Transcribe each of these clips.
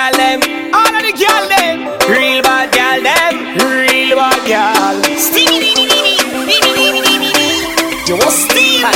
girl them, all of the girl them, real bad girl them, real bad girl. You was steal.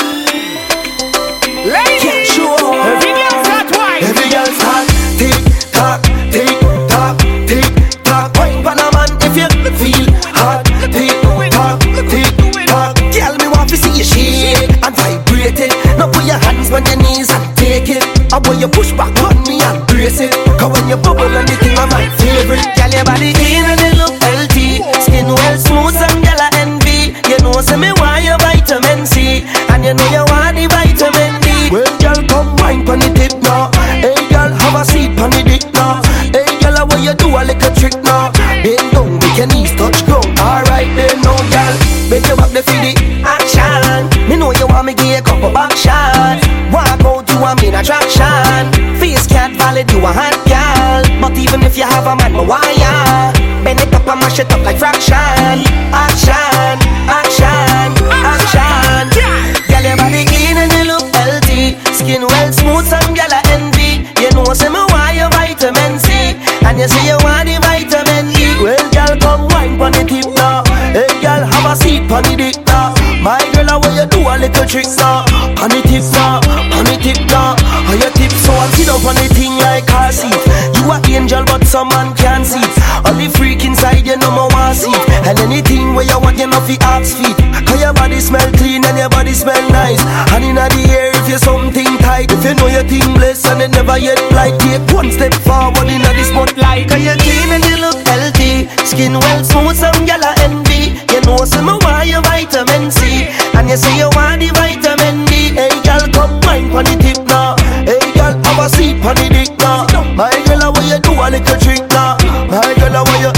Lady, sure. Every girl's got wine. Every girl's hot. Tick tock, tick tock, tick tock. Wine pan a man if you feel hot. Tick tock, tick tock. Girl, me want to see you shake and vibrate it. Now put your hands on your knees and take it. I want you push back on me and brace it. Cause when you bubble and the thing are my favorite. Girl, your body clean and it look healthy. Skin well smooth and girl I envy. You know say me want your vitamin C, and you know you want the vitamin D. Well, girl, come wine pon the tip now. Hey, girl, have a seat pon the dick now. Hey, girl, how you do a little trick now? Bend down, make your knees touch ground. Alright then, now, girl, bend your back for the action. Me know you want me give you a couple back shots. Walk out, you want me in attraction. Face can't valid, you a hot girl. But even if you have a man, me want ya. Bend it up and mash it up like fraction. Action, action, action. Girl, your body clean and you look healthy. Skin well smooth and girl I envy. You know say me want your vitamin C, and you say you want the vitamin D. Well, girl, come wine pon the tip now. Hey, girl, have a seat pon the dick now. My girl, how you do a little trick now? Pon the tip now, pon the tip now. How you tip so and sit up on the thing like car seat. You a angel but some man can't see it. All the freak inside you know me want see it. And anything where you want you know fi ask feet. Cause your body smell clean and your body smell nice. And inna the air if you something tight. If you know your thing blessed and it never yet blight. Take one step forward inna the spotlight. Cause you clean and you look healthy. Skin well smooth some gyal a envy. You know say me want your vitamin C, and you say you want the vitamin D. Hey girl, come wine pon the tip now. Hey girl, have a seat pon the dick now. My girl, how you do a little trick now? My girl, how you?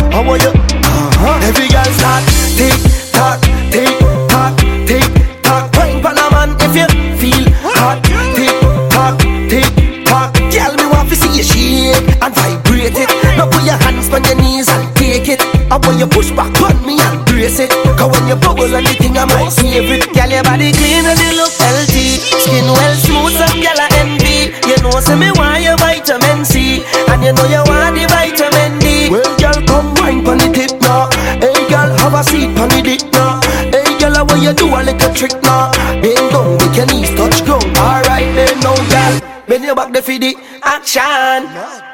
Every girl's hot. Tick tock, tick tock, tick tock. Wine pon a man if you feel hot. Tick tock, tick tock. Girl, me want to see you shake and vibrate it. Now put your hands on your knees and take it. I want you push back on me and brace it. Cause when you bubble anything I my favorite. Girl, your body clean and you look healthy. Skin well smooth and girl I envy. You know say me want your vitamin C, and you know you want the vitamin D. Well, girl, come wine pon the tip now. Hey, girl, have a seat pon the dick now. Hey, girl, how you do a little trick now? Bend down, make your knees touch ground. Alright then, now, girl, bend your back there for the action.